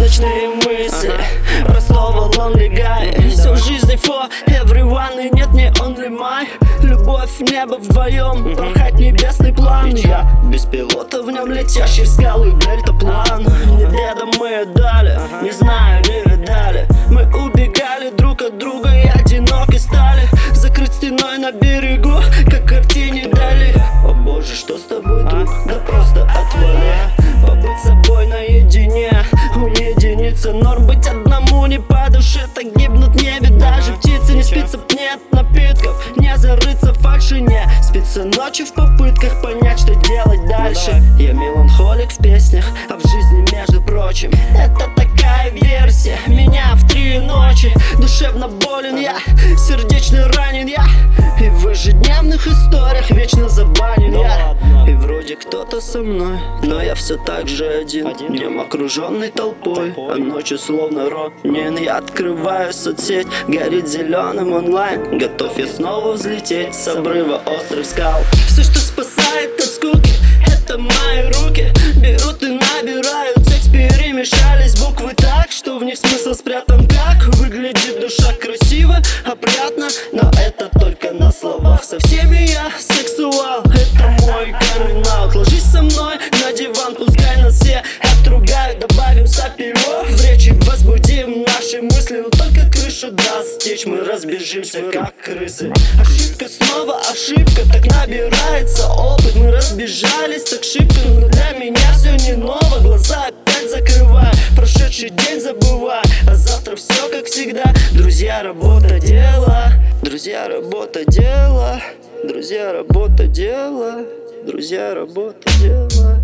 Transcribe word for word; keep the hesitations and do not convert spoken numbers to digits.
Облачные мысли, про слово lonely guy. Все в жизни for everyone, и нет, не only my. Любовь, небо вдвоем, порхать небесный план. Я без пилота, в нем летящий в скалы, в дельтаплан. Неведомые дали, не знаю, не видали. Мы убегали друг от друга и одиноки стали. Закрыть стеной на берегу, как картине дали. О боже, что с тобой, друг? Да просто отвали. Побыть собой наедине, уединиться норм. Быть одному не по душе, так гибнут в небе даже птицы. Не спится, нет напитков, не зарыться в фальши, не спится ночью в попытках понять, что делать дальше. Я меланхолик в песнях, а в жизни, между прочим, это такая версия меня в три ночи. Душевно болен я, сердечно ранен я, и в ежедневных историях вечно забанен я. И вроде кто-то со мной, но я все так же один. Днем окруженный толпой, а ночью словно ронин. Я открываю соцсеть, горит зеленым онлайн. Готов я снова взлететь с обрыва острых скал. Все, что спасает от скуки, это мои руки. Берут и набирают текст, перемешались буквы так, что в них смысл спрятан. Как выглядит душа красиво, опрятно, но это только на словах. Со всеми я сексуал, это мой камин-аут. Ложись со мной на диван, пускай нас все отругают. Добавим сапио в речи, возбудим наши мысли. Но только крышу даст течь, мы разбежимся как крысы. Ошибка, снова ошибка, так набирается опыт. Мы разбежались так шибко, но для меня все не ново. Глаза опять закрываю, прошедший день забываю, а завтра все как всегда. Друзья, работа, дело. Друзья, работа, дело. Друзья, работа, дело. Друзья, работа, дело.